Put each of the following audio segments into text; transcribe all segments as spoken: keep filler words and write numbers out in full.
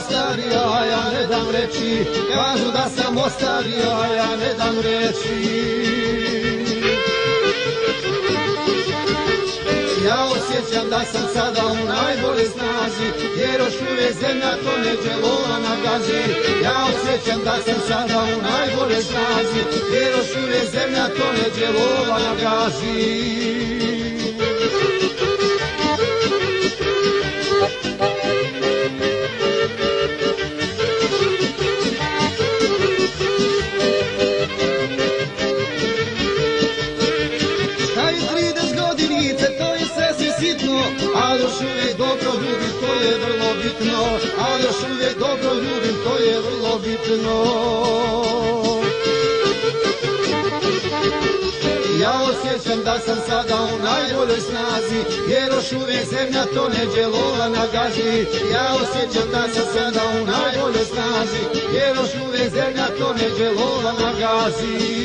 ostario, a ja ne dam reći. Kažu da sam ostario, a ja ne dam reći. Ja osjećam da sam sada u najbolje snazi, jer još uvijek zemlja to neđe lova nagazi. Ja osjećam da sam sada u najbolje snazi, jer još uvijek zemlja to neđe lova nagazi. Ali još uvijek dobro ljubim, to je vrlo bitno. Ali još uvijek dobro ljubim, to je vrlo bitno. Ja osjećam da sam sada u najboljoj snazi, jer još uvijek zemlja to neđe lova nagazi. Ja osjećam da sam sada u najboljoj snazi, jer još uvijek zemlja to neđe lova nagazi.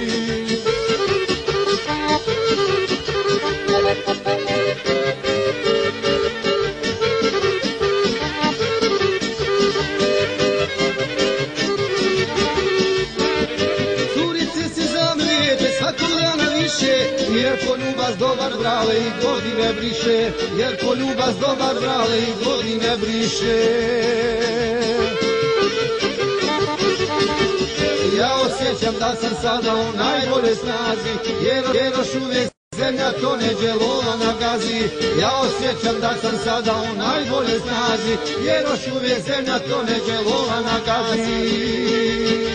Jer poljubas dobar vrale i godine briše, jer poljubas dobar vrale i godine briše. Ja osjećam da sam sada u najbolje snazi, jer još uvijek zemlja to neđe lova nagazi. Ja osjećam da sam sada u najbolje snazi, jer još uvijek zemlja to neđe lova nagazi.